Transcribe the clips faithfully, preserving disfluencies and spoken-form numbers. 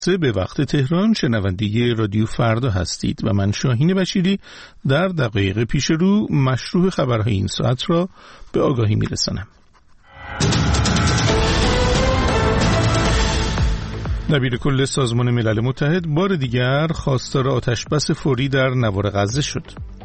به وقت تهران شنونده رادیو فردا هستید و من شاهین بشیری در دقایق پیش رو مشروع خبرهای این ساعت را به آگاهی میرسانم. دبیر کل سازمان ملل متحد بار دیگر خواستار آتشبس فوری در نوار غزه شد.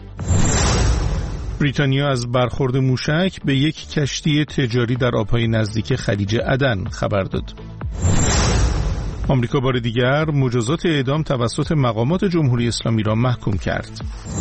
بریتانیا از برخورد موشک به یک کشتی تجاری در آبهای نزدیک خلیج عدن خبر داد. آمریکا بار دیگر مجازات اعدام توسط مقامات جمهوری اسلامی را محکوم کرد.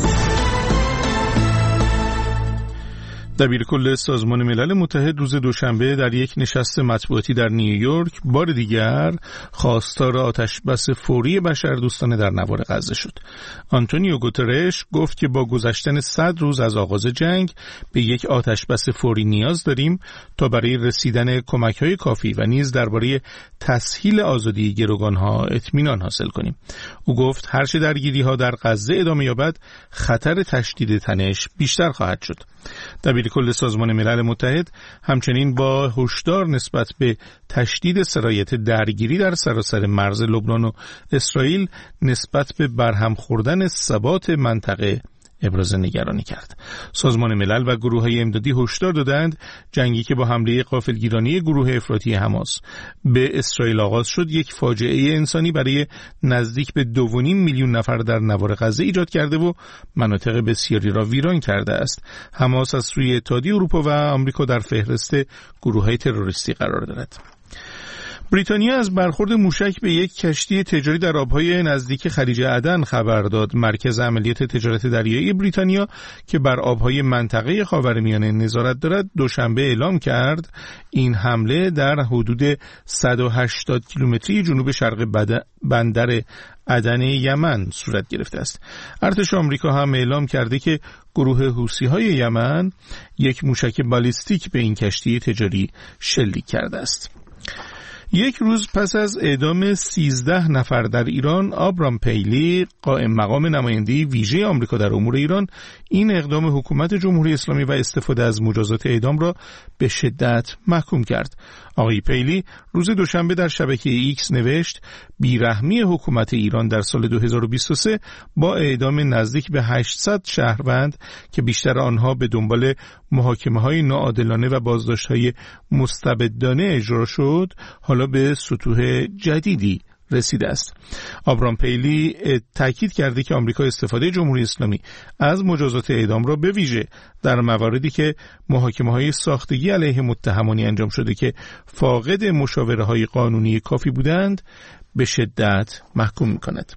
دبیر کل سازمان ملل متحد روز دوشنبه در یک نشست مطبوعاتی در نیویورک بار دیگر خواستار آتشبس فوری بشردوستانه در نوار غزه شد. آنتونیو گوترش گفت که با گذشتن صد روز از آغاز جنگ به یک آتشبس فوری نیاز داریم تا برای رسیدن کمک‌های کافی و نیز درباره تسهیل آزادی گروگان‌ها اطمینان حاصل کنیم. او گفت هرچه درگیری‌ها در غزه ادامه یابد خطر تشدید تنش بیشتر خواهد شد. دبیر کل سازمان ملل متحد همچنین با هشدار نسبت به تشدید سرایت درگیری در سراسر مرز لبنان و اسرائیل نسبت به برهم خوردن ثبات منطقه ابراز نگرانی کرد. سازمان ملل و گروه‌های امدادی هشدار دادند جنگی که با حمله غافلگیرانه گروه افراطی حماس به اسرائیل آغاز شد یک فاجعه انسانی برای نزدیک به دو و نیم میلیون نفر در نوار غزه ایجاد کرده و مناطق بسیاری را ویران کرده است. حماس از سوی اتحادیه اروپا و آمریکا در فهرست گروه‌های تروریستی قرار دارد. بریتانیا از برخورد موشک به یک کشتی تجاری در آبهای نزدیک خلیج عدن خبر داد. مرکز عملیات تجارت دریایی بریتانیا که بر آبهای منطقه خاورمیانه نظارت دارد دوشنبه اعلام کرد این حمله در حدود صد و هشتاد کیلومتری جنوب شرق بندر عدن یمن صورت گرفته است. ارتش آمریکا هم اعلام کرده که گروه حوثی‌های یمن یک موشک بالیستیک به این کشتی تجاری شلیک کرده است. یک روز پس از اعدام سیزده نفر در ایران، آبرام پیلی قائم مقام نماینده ویژه آمریکا در امور ایران این اقدام حکومت جمهوری اسلامی و استفاده از مجازات اعدام را به شدت محکوم کرد. آقای پیلی روز دوشنبه در شبکه ایکس نوشت بیرحمی حکومت ایران در سال دو هزار و بیست و سه با اعدام نزدیک به هشتصد شهروند که بیشتر آنها به دنبال محاکمه‌های ناعادلانه و بازداشت‌های مستبدانه اجرا شد حالا به سطوح جدیدی رسیده است. آبرام پیلی تاکید کرده که آمریکا استفاده جمهوری اسلامی از مجازات اعدام را به ویژه در مواردی که محاکمه‌های ساختگی علیه متهمانی انجام شده که فاقد مشاوره‌های قانونی کافی بودند به شدت محکوم می‌کند.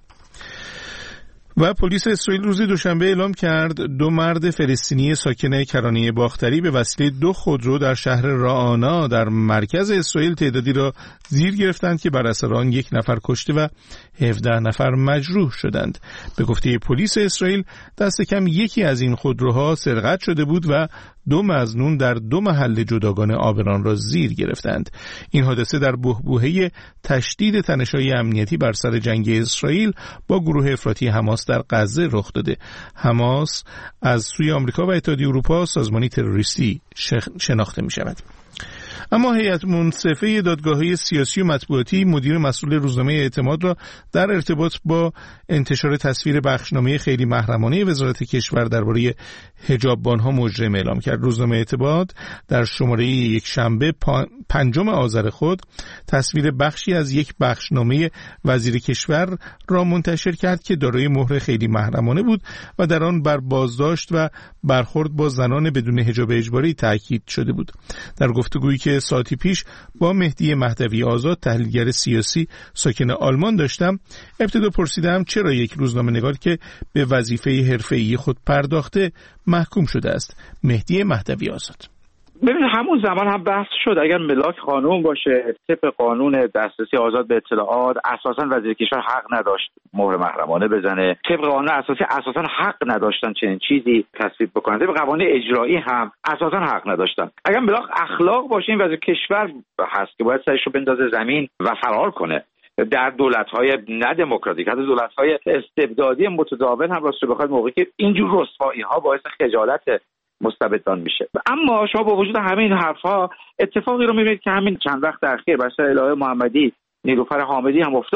و پلیس اسرائیل روز دوشنبه اعلام کرد دو مرد فلسطینی ساکن کرانه باختری به وسیله دو خودرو در شهر رعانا در مرکز اسرائیل تعدادی را زیر گرفتند که بر اثر آن یک نفر کشته و هفده نفر مجروح شدند. به گفته پلیس اسرائیل دست کم یکی از این خودروها سرقت شده بود و دو مظنون در دو محل جداگانه آبران را زیر گرفتند. این حادثه در بحبوحه تشدید تنش‌های امنیتی بر سر جنگ اسرائیل با گروه افراطی حماس در غزه رخ داده. حماس از سوی آمریکا و اتحادیه اروپا سازمانی تروریستی شناخته می شود. اما هیئت منصفه دادگاه‌های سیاسی و مطبوعاتی مدیر مسئول روزنامه اعتماد را در ارتباط با انتشار تصویر بخشنامه خیلی محرمانه وزارت کشور درباره حجاببان‌ها مجرم اعلام کرد. روزنامه اعتماد در شماره یک شنبه پنجم آذر خود تصویر بخشی از یک بخشنامه وزیر کشور را منتشر کرد که دارای مهر خیلی محرمانه بود و در آن بر بازداشت و برخورد با زنان بدون حجاب اجباری تاکید شده بود. در گفتگویی که ساعتی پیش با مهدی مهدوی آزاد تحلیلگر سیاسی ساکن آلمان داشتم، ابتدا پرسیدم چرا یک روزنامه‌نگار که به وظیفه حرفه‌ای خود پرداخته محکوم شده است. مهدی مهدوی آزاد: ببینید همون زمان هم بحث شد اگر ملاک خانوم باشه طبق قانون دسترسی آزاد به اطلاعات اساساً وزیر کشور حق نداشت مهر محرمانه بزنه، طبق قانون اساسی اساساً حق نداشتن چنین چیزی تصویب بکنن، طبق قوانین اجرایی هم اساساً حق نداشتن. اگر ملاک اخلاق باشه این وزیر کشور هست که باید سرش رو بندازه زمین و فرار کنه. در دولت‌های نه دموکراتیک، حتی دولت‌های استبدادی متداول هم راست بخواد موقعی که اینجور رسوایی‌ها باعث خجالت مستبدان میشه. اما شما با وجود همه این حرف‌ها اتفاقی رو می‌بینید که همین چند وقت اخیر بر سر الهه محمدی نیلوفر حامدی هم افتاد.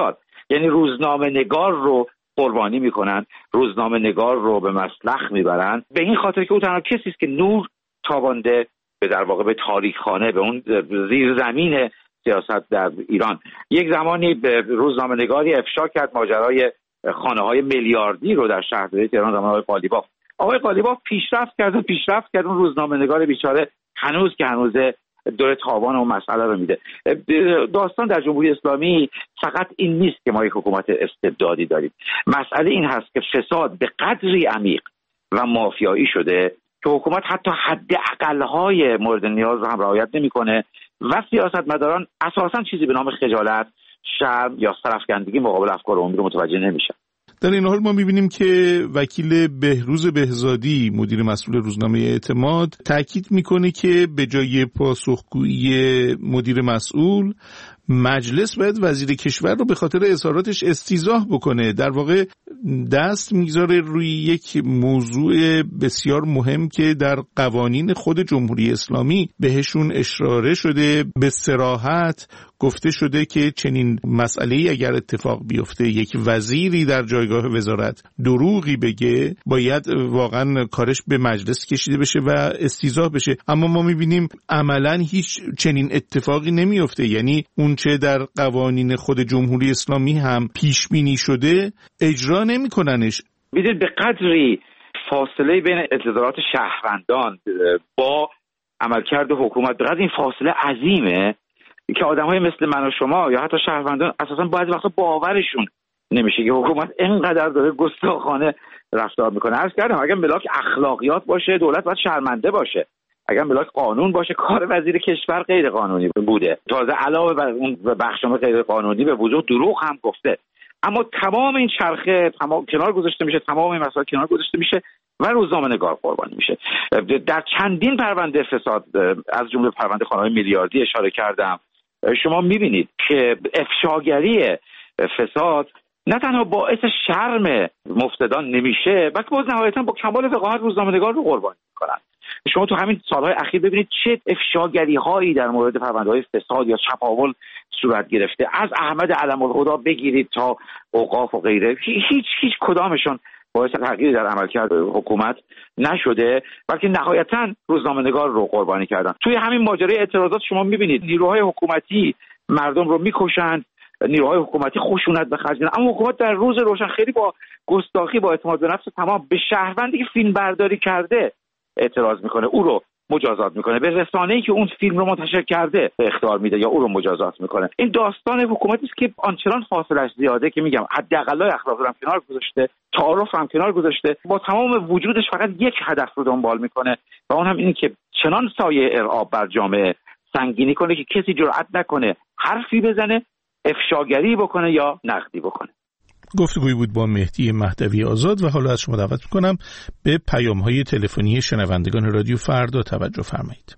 یعنی روزنامه نگار رو قربانی میکنن، روزنامه نگار رو به مسلخ میبرن، به این خاطر که او تنها کسی است که نور تابانده به در واقع به تاریخخانه، به اون زیر زمین سیاست در ایران. یک زمانی به روزنامه نگاری افشا کرد ماجرای خانه های میلیاردی رو در شهرداری تهران زمان آقای قالیباف. آقای قالیباف پیشرفت کرد و پیشرفت کرد اون روزنامه نگار بیچاره هنوز که هنوزه دور تاوان اون مسئله رو میده. داستان در جمهوری اسلامی فقط این نیست که ما یک حکومت استبدادی داریم. مسئله این هست که فساد به قدری عمیق و مافیایی شده که حکومت حتی حد اقل‌های مورد نیاز رو هم رعایت نمی‌کنه و سیاستمداران اساساً چیزی به نام خجالت، شرم یا سرافکندگی مقابل افکار عمومی رو متوجه نمیشن. در این حال ما می‌بینیم که وکیل بهروز بهزادی مدیر مسئول روزنامه اعتماد تاکید می‌کنه که به جای پاسخگویی مدیر مسئول، مجلس باید وزیر کشور رو به خاطر اظهاراتش استیضاح بکنه. در واقع دست میگذاره روی یک موضوع بسیار مهم که در قوانین خود جمهوری اسلامی بهشون اشاره شده. به صراحت گفته شده که چنین مسئله‌ای اگر اتفاق بیفته، یک وزیری در جایگاه وزارت دروغی بگه، باید واقعا کارش به مجلس کشیده بشه و استیضاح بشه. اما ما میبینیم عملاً هیچ چنین اتفاقی نمیفته. یعنی اون چه در قوانین خود جمهوری اسلامی هم پیش بینی شده اجرا نمی‌کننش. میدونید به قدری فاصله بین انتظارات شهروندان با عملکرد حکومت، به قدر این فاصله عظیمه که آدم‌های مثل من و شما یا حتی شهروندان اساساً بعضی وقتا باورشون نمیشه که حکومت اینقدر داره گستاخانه رفتار میکنه. عرض کردم اگر ملاک اخلاقیات باشه، دولت باید شرمنده باشه. اگر ملاک قانون باشه، کار وزیر کشور غیر قانونی بوده. تازه علاوه بر اون بخشنامه غیر قانونی به وضوح دروغ هم گفته. اما تمام این چرخه تمام کنار گذاشته میشه، تمام این مسائل کنار گذاشته میشه و روزنامه‌نگار قربانی میشه. در چندین پرونده فساد از جمله پرونده خانه‌های میلیاردی اشاره کردم. شما میبینید که افشاگری فساد نه تنها باعث شرم مفتدان نمیشه، بلکه باز نهایتاً با کمال وقاحت روزنامه‌نگار رو قربانی میکنن. شما تو همین سالهای اخیر ببینید چه افشاگری هایی در مورد پرونده‌های فساد یا چپاول صورت گرفته. از احمد علم‌الهدی بگیرید تا اوقاف و غیره، هیچ هیچ کدامشون باعث تغییری در عملکرد حکومت نشده، بلکه نهایتاً روزنامه‌نگار رو قربانی کردن. توی همین ماجرای اعتراضات شما می‌بینید نیروهای حکومتی مردم رو می‌کشند، نیروهای حکومتی خشونت به خرج میدن، اما حکومت در روز روشن خیلی با گستاخی، با اعتماد به نفس تمام به شهروندی که فیلم برداری کرده اعتراض میکنه، او رو مجازات میکنه، به رسانه‌ای که اون فیلم رو منتشر کرده اخطار میده یا او رو مجازات میکنه. این داستان حکومتی است که آنچنان فاصله‌اش زیاده که میگم حداقلای اخلاق رو هم کنار گذاشته، تعارف هم کنار گذاشته، با تمام وجودش فقط یک هدف رو دنبال میکنه و اون هم اینه که چنان سایه ارعاب بر جامعه سنگینی کنه که کسی جرئت نکنه حرفی بزنه، افشاگری بکنه یا نقدی بکنه. گفتگویی بود با مهدی مهدوی آزاد و حالا از شما دعوت میکنم به پیام‌های تلفنی شنوندگان رادیو فردا توجه فرمایید.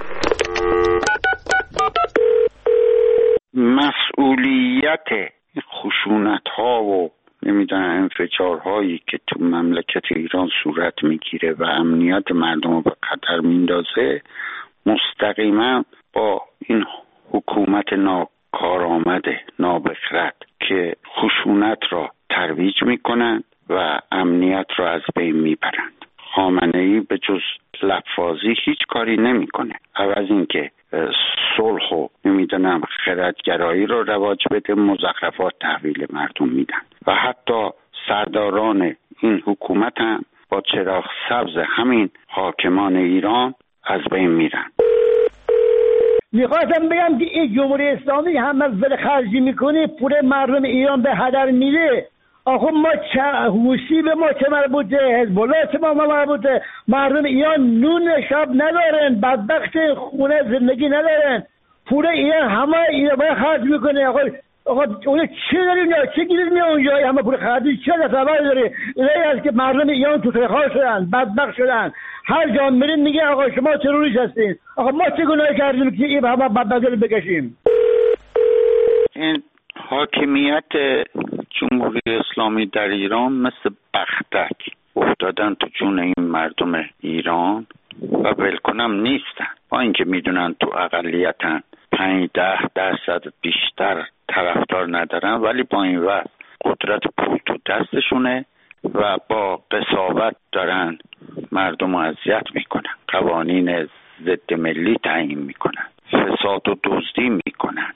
مسئولیت خشونت‌ها و نمیدونم انفجارهایی که تو مملکت ایران صورت میگیره و امنیت مردم رو به خطر میندازه مستقیما با این حکومت نا کارآمده نابخرد که خشونت را ترویج میکنند و امنیت را از بین میبرند. خامنه‌ای به جز لفاظی هیچ کاری نمیکنه، عوض اینکه صلح و نمیدونم خردگرایی رو رواج بده، مزخرفات تحویل مردم میدن و حتی سرداران این حکومت هم با چراغ سبز همین حاکمان ایران از بین میرن. میخواستم بگم که این جمهوری اسلامی هم از ول خرجی میکنه، پول مردم ایران به هدر میره. آخه ما چه حوثی به ما چه مربوطه، حزب الله چه ما مربوطه؟ مردم ایران نون شب ندارن، بدبخت، خونه زندگی ندارن، پول ایران همه ایران باید خرج میکنه. آقا آقا اون چه داریم یا چه گیریم یا اونجا همه پول خرجی چه تصور داره؟ اینایی است که مردم ایران تو ترخار شدن، بدبخت شدن، هر جا میریم میگه آقا شما تروریست هستین. آقا ما چه گناهی کردیم که این همه بدبختی رو بکشیم؟ این حاکمیت جمهوری اسلامی در ایران مثل بختک افتادن تو جون این مردم ایران و ولکنم نیستن، با اینکه میدونن تو اقلیتن، پنج ده درصد بیشتر طرفدار ندارن، ولی با این وقت قدرت پول تو دستشونه و با قساوت دارن مردم رو اذیت میکنن، قوانین ضد ملی تعیین میکنن، فساد و دزدی میکنن.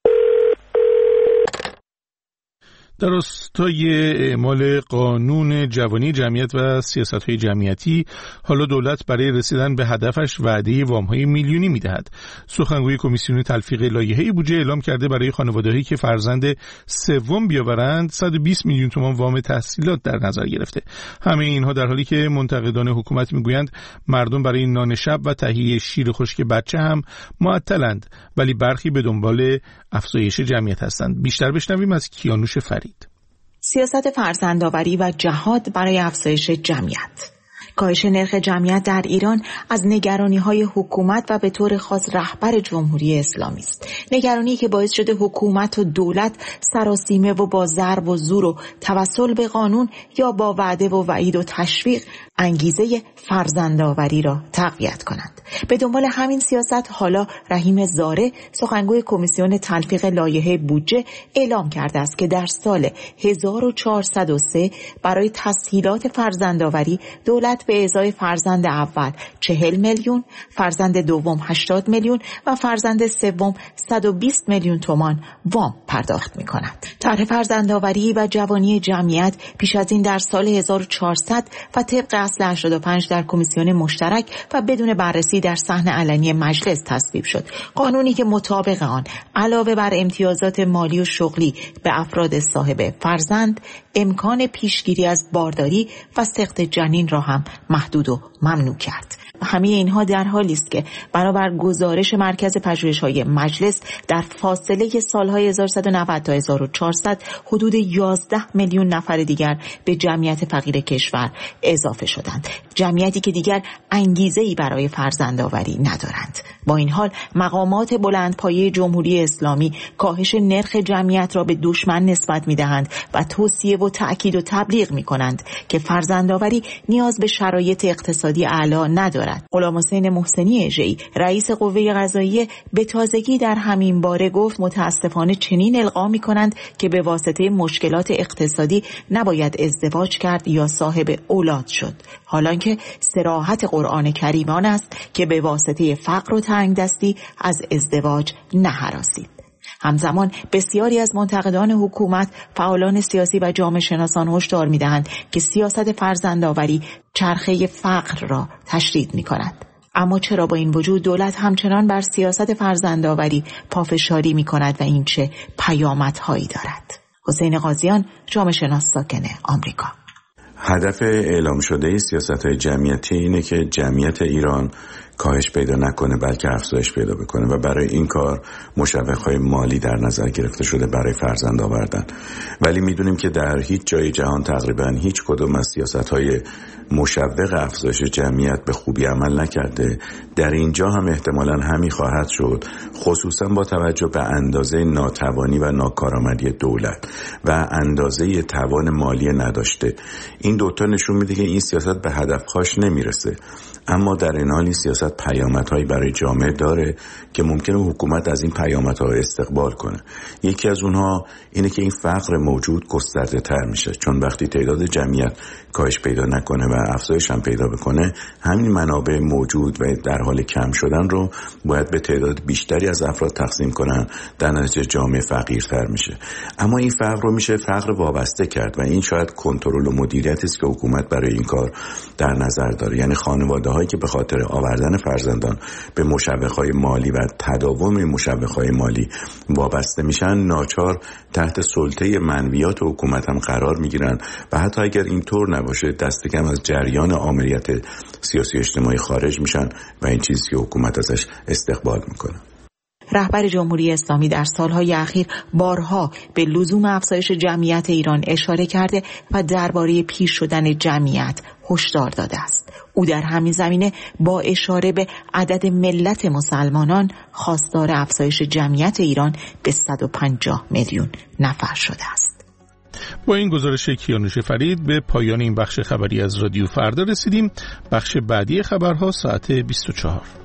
در راستای اعمال قانون جوانی جمعیت و سیاست‌های جمعیتی، حالا دولت برای رسیدن به هدفش وعده وام‌های میلیونی می‌دهد. سخنگوی کمیسیون تلفیق لایحه بودجه اعلام کرده برای خانواده‌هایی که فرزند سوم بیاورند صد و بیست میلیون تومان وام تحصیلات در نظر گرفته. همه اینها در حالی که منتقدان حکومت میگویند مردم برای نان شب و تهیه شیر خشک بچه هم معطلند، ولی برخی به دنبال افزایش جمعیت هستند. بیشتر بشنویم از کیانوش فرید. سیاست فرزندآوری و جهاد برای افزایش جمعیت. کاهش نرخ جمعیت در ایران از نگرانی‌های حکومت و به طور خاص رهبر جمهوری اسلامی است. نگرانی که باعث شده حکومت و دولت سراسیمه و با ضرب و زور و توسل به قانون یا با وعده و وعید و تشویق انگیزه فرزندآوری را تقویت کنند. به دنبال همین سیاست حالا رحیم زاره، سخنگوی کمیسیون تلفیق لایحه بودجه، اعلام کرده است که در سال هزار و چهارصد و سه برای تسهیلات فرزندآوری دولت به ازای فرزند اول چهل میلیون، فرزند دوم هشتاد میلیون و فرزند سوم صد و بیست میلیون تومان وام پرداخت می کند. طرح فرزندآوری و جوانی جمعیت پیش از این در سال هزار و چهارصد و طبق اصل هشتاد و پنج در کمیسیون مشترک و بدون بررسی در صحن علنی مجلس تصویب شد. قانونی که مطابق آن علاوه بر امتیازات مالی و شغلی به افراد صاحب فرزند، امکان پیشگیری از بارداری و سقط جنین را هم محدود و ممنوع کرد. همه اینها در حالی است که بنابر گزارش مرکز پژوهش‌های مجلس در فاصله سالهای هزار و سیصد و نود تا هزار و چهارصد حدود یازده میلیون نفر دیگر به جمعیت فقیر کشور اضافه شدند، جمعیتی که دیگر انگیزه‌ای برای فرزندآوری ندارند. با این حال مقامات بلندپایه جمهوری اسلامی کاهش نرخ جمعیت را به دشمن نسبت می‌دهند و توصیه و تأکید و تبلیغ می‌کنند که فرزندآوری نیاز به شرایط اقتصادی اعلی ندارد. غلام حسین محسنی اژه‌ای، رئیس قوه قضاییه، به تازگی در همین باره گفت متاسفانه چنین القا می‌کنند که به واسطه مشکلات اقتصادی نباید ازدواج کرد یا صاحب اولاد شد، حالانکه صراحت قرآن کریم آن است که به واسطه فقر و تنگدستی از ازدواج نهراسید. همزمان بسیاری از منتقدان حکومت، فعالان سیاسی و جامعه شناسان هشدار می‌دهند که سیاست فرزندآوری چرخه فقر را تشدید می‌کند. اما چرا با این وجود دولت همچنان بر سیاست فرزندآوری پافشاری می‌کند و این چه پیامدهایی دارد؟ حسین قاضیان، جامعه شناس ساکن آمریکا. هدف اعلام شده سیاست‌های جمعیتی اینه که جمعیت ایران کاهش پیدا نکنه بلکه افزایش پیدا بکنه و برای این کار مشوق‌های مالی در نظر گرفته شده برای فرزند آوردن. ولی میدونیم که در هیچ جای جهان تقریبا هیچ کدوم از سیاست‌های مشوق افزایش جمعیت به خوبی عمل نکرده. در اینجا هم احتمالاً همین خواهد شد، خصوصا با توجه به اندازه ناتوانی و ناکارآمدی دولت و اندازه توان مالی نداشته. این دوتا نشون میده که این سیاست به هدفهاش نمیرسه. اما در این حال این سیاست پیامدهایی برای جامعه داره که ممکنه حکومت از این پیامدها استقبال کنه. یکی از اونها اینه که این فقر موجود گسترده تر میشه، چون وقتی تعداد جمعیت کاهش پیدا نکنه و افزایش هم پیدا بکنه، همین منابع موجود و در حال کم شدن رو باید به تعداد بیشتری از افراد تقسیم کنن، در نتیجه جامعه فقیرتر میشه. اما این فقر رو میشه فقر وابسته کرد و این شاید کنترل و مدیریتی است که حکومت برای این کار در نظر داره. یعنی خانواده هایی که به خاطر آوردن فرزندان به مشوق‌های مالی و تداوم مشوق‌های مالی وابسته میشن، ناچار تحت سلطه منویات حکومت هم قرار میگیرن و حتی اگر اینطور نباشه دست کم از جریان آمریت سیاسی اجتماعی خارج میشن و این چیزی که حکومت ازش استقبال میکنه. رهبر جمهوری اسلامی در سالهای اخیر بارها به لزوم افزایش جمعیت ایران اشاره کرده و درباره پیر شدن جمعیت هشدار داده است. او در همین زمینه با اشاره به عدد ملت مسلمانان خواستار افزایش جمعیت ایران به صد و پنجاه میلیون نفر شده است. با این گزارش کیانوش فرید به پایان این بخش خبری از رادیو فردا رسیدیم. بخش بعدی خبرها ساعت بیست و چهار.